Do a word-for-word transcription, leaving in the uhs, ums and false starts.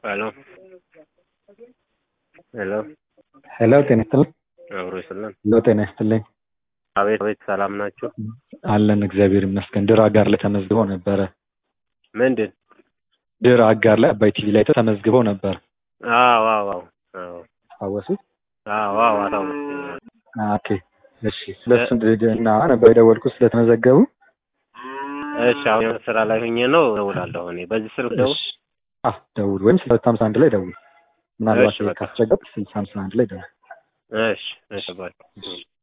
Hello. ሄሎ ሄሎ ጤና ይስጥልኝ። አብሮ ይስጥልን። ሄሎ ጤና ይስጥልኝ። አቤት አቤት፣ ሰላም ናችሁ? አለን እግዚአብሔር ይመስገን። ድር አጋር ላይ ተመዝግቦ ነበረ። ምንድን? ድር አጋር ላይ አባይ ቲቪ ላይ ተመዝግበው ነበር። አዎ አዎ አዎ አዎ አወሱት? አዎ አዎ አዎ። ኦኬ እሺ። ስለሱ እና ነበር የደወልኩት ስለተመዘገቡ። እሺ አሁን ስራ ላይ ሆኜ ነው እደውላለሁ። እኔ በዚህ ስልክ ደውል። አህ ደውል ወይም ስልሳ ሃምሳ አንድ ላይ ደውል። ምናልባት ካስቸገር ስልሳ ሃምሳ አንድ ላይ ደውል። እሺ እሺ ባይ